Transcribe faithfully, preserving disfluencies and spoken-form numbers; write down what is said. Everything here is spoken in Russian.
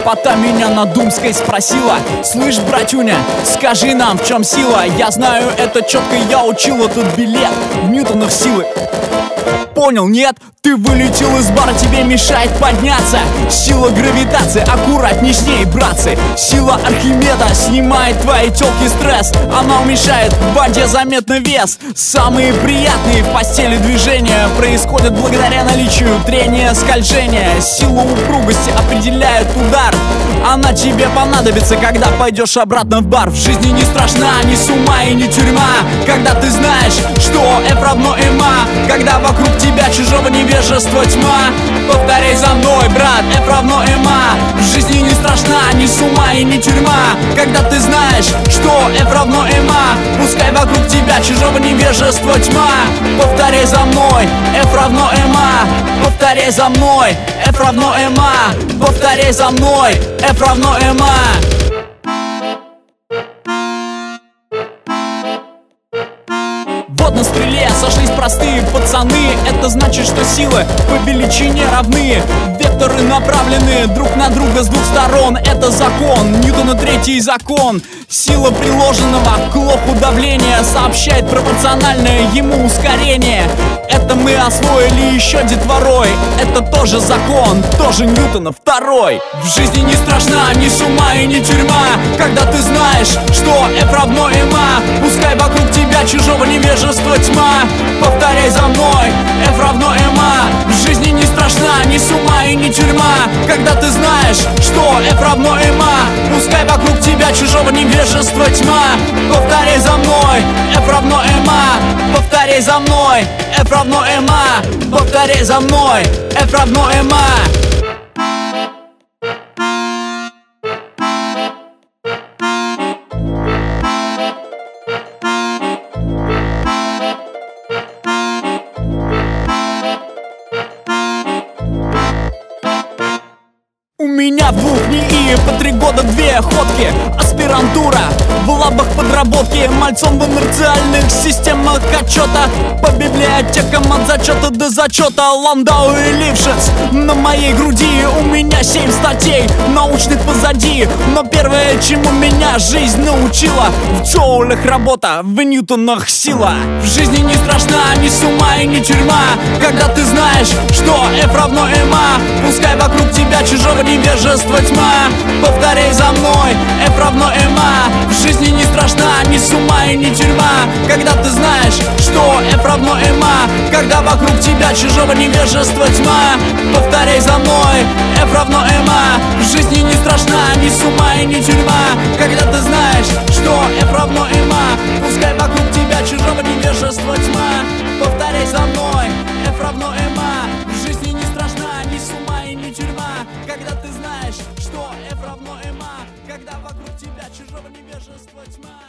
Слепота меня на Думской спросила: слышь, братюня, скажи нам, в чем сила? Я знаю это четко, я учил этот билет в ньютонах силы. Понял, нет? Ты вылетел из бара, тебе мешает подняться сила гравитации, аккуратней с ней, братцы. Сила Архимеда снимает твоей тёлке стресс. Она уменьшает в воде заметно вес. Самые приятные в постели движения происходят благодаря наличию трения, скольжения. Сила упругости определяет удар. Она тебе понадобится, когда пойдешь обратно в бар. В жизни не страшна ни сума и ни тюрьма, когда ты знаешь, что F равно ма. Когда вокруг тебя чужого невежества тьма. Повторяй за мной, брат, F равно ма. В жизни не страшна ни сума и ни тюрьма, когда ты знаешь, что F равно ма. Пускай вокруг тебя чужого невежества тьма. Повторяй за мной, F равно ма. Повторяй за мной, F равно ма. Повторяй за мной, F равно ма. Вот на стреле сошлись простые пацаны. Это значит, что силы по величине равны. Векторы направлены друг на друга с двух сторон. Это закон, Ньютона третий закон. Сила приложенного к локу давления сообщает пропорциональное ему ускорение. Это мы освоили еще детворой. Это тоже закон, тоже Ньютона второй. В жизни не страшна ни сума и ни тюрьма, когда ты знаешь, что F равно ма. Пускай вокруг тебя чужого невежества тьма. Повторяй за мной, F равно ма. В жизни не страшна ни сума и ни тюрьма, когда ты знаешь, что F равно ма. Пускай вокруг тебя чужого невежества тьма. Повторяй за мной, F равно ма. Повторяй за мной, F равно ма. Повторяй за мной, F равно ма. У меня в двух НИИ по три года две ходки. Аспирантура в лабах подработки, мальцом в инерциальных системах отчета. По библиотекам от зачета до зачета, Ландау и Лившиц на моей груди. У меня семь статей научных позади. Но первое, чему меня жизнь научила: в джоулях работа, в ньютонах сила. В жизни не страшна ни сума и ни тюрьма, когда ты знаешь, что F равно ма. Пускай вокруг тебя чужого невежества тьма. Повторяй за мной, F равно ма. В жизни не страшна ни сума и ни тюрьма, когда ты знаешь, что F равно ма. Когда вокруг тебя чужого невежества тьма. Повторяй за мной, F равно ма. В жизни не страшна ни сума и ни тюрьма, когда ты знаешь, что F равно ма. Пускай вокруг тебя чужого невежества тьма. Повторяй за мной, F равно ма. В жизни не страшна ни сума и ни тюрьма, когда ты знаешь, что F равно ма. Когда вокруг тебя чужого невежества тьма.